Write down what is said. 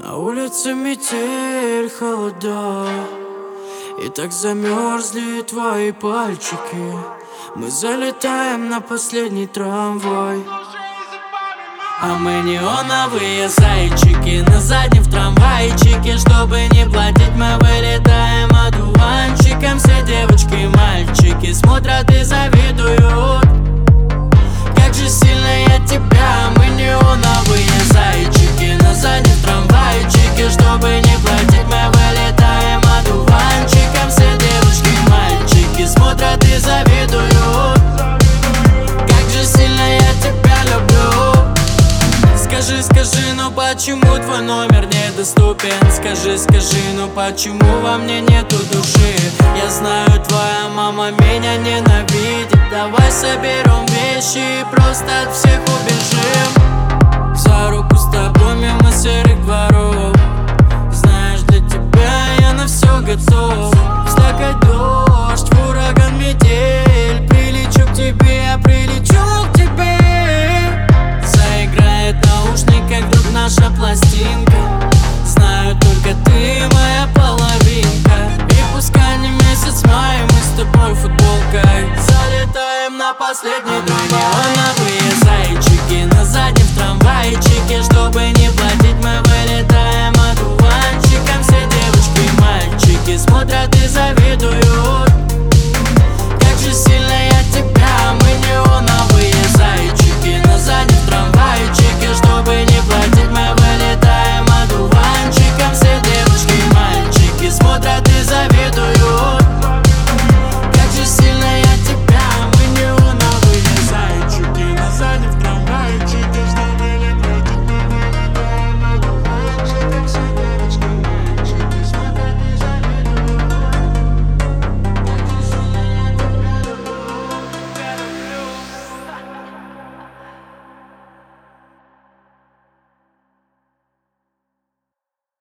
На улице метель, холода, и так замерзли твои пальчики. Мы залетаем на последний трамвай, а мы неоновые зайчики на заднем в трамвайчике. Чтобы не платить, мы вылетаем одуванчиком. Все девочки и мальчики смотрят и завидуют. Как же сильно я тебя, мы неоновые зайчики на заднем в трамвайчике. Чтобы не платить, мы вылетаем одуванчиком. Все девочки и мальчики смотрят и завидуют. Как же сильно я тебя люблю. Скажи, скажи, ну почему твой номер недоступен? Скажи, скажи, ну почему во мне нету души? Я знаю, твоя мама меня ненавидит. Давай соберем вещи и просто от всех убежим. За руку с тобой мимо серых дворов. Знаешь, для тебя я на все готов. Стакать дождь, в ураган метель. Прилечу к тебе, я прилечу к тебе. Заиграет в наушниках вдруг наша пластинка. Знаю, только ты моя половинка. И пускай не месяц май, мы с тобой футболкой залетаем на последний